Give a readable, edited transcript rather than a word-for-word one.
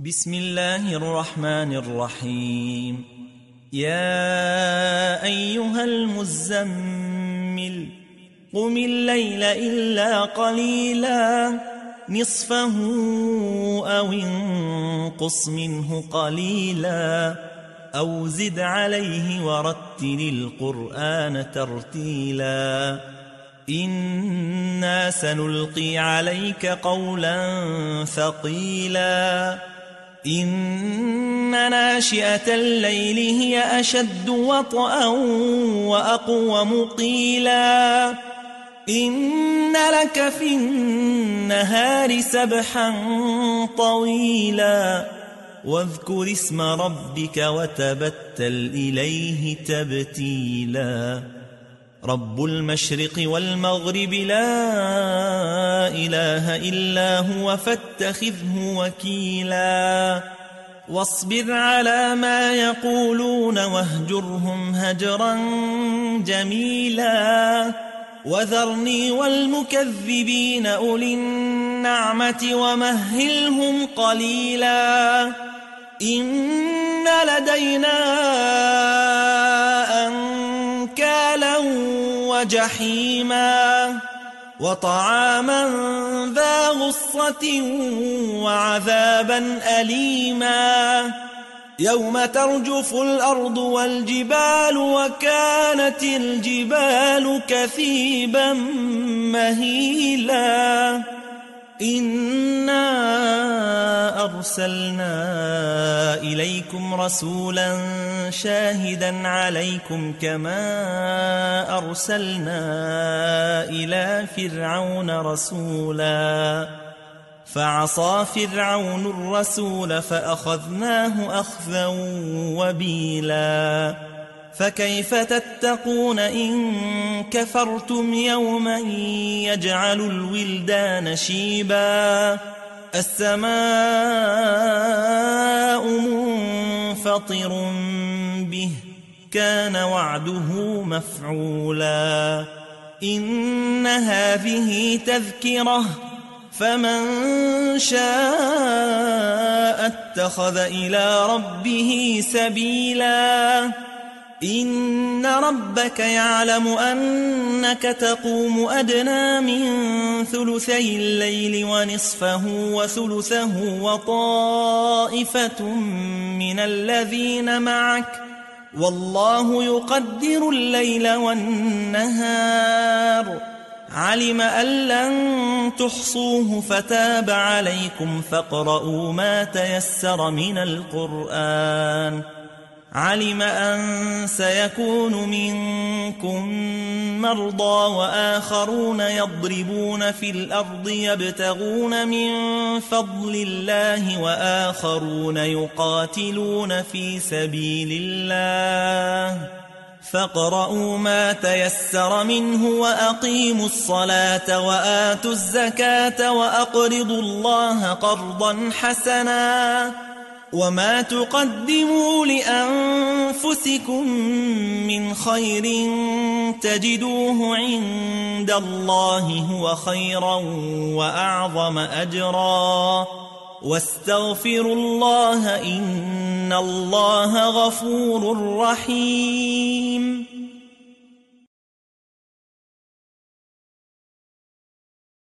بسم الله الرحمن الرحيم. يا أيها المزمل قم الليل إلا قليلا نصفه أو انقص منه قليلا أو زد عليه ورتل القرآن ترتيلا إنا سنلقي عليك قولا ثقيلا إن ناشئة الليل هي أشد وطئا وأقوم قيلا إن لك في النهار سبحا طويلا واذكر اسم ربك وتبتل إليه تبتيلا رب المشرق والمغرب لا إله إلا هو فاتخذه وكيلا واصبر على ما يقولون واهجرهم هجرا جميلا وذرني والمكذبين أولي النعمة ومهلهم قليلا إن لدينا أنكالا وجحيما وطعاما ذا غصة وعذابا أليما يوم ترجف الأرض والجبال وكانت الجبال كثيبا مهيلا إنا أرسلنا إليكم رسولا شاهدا عليكم كما أرسلنا إلى فرعون رسولا فعصى فرعون الرسول فأخذناه أخذا وبيلا فكيف تتقون إن كفرتم يوما يجعل الولدان شيبا السماء منفطر به كان وعده مفعولا إن هذه تذكرة فمن شاء اتخذ إلى ربه سبيلا إن ربك يعلم أنك تقوم أدنى من ثلثي الليل ونصفه وثلثه وطائفة من الذين معك والله يقدر الليل والنهار علم أن لن تحصوه فتاب عليكم فاقرؤوا ما تيسر من القرآن علم أن سيكون منكم مرضى وآخرون يضربون في الأرض يبتغون من فضل الله وآخرون يقاتلون في سبيل الله فاقرؤوا ما تيسر منه وأقيموا الصلاة وآتوا الزكاة وأقرضوا الله قرضا حسنا وما تقدموا لأنفسكم من خير تجدوه عند الله هو خيرا وأعظم أجرا واستغفروا الله إن الله غفور رحيم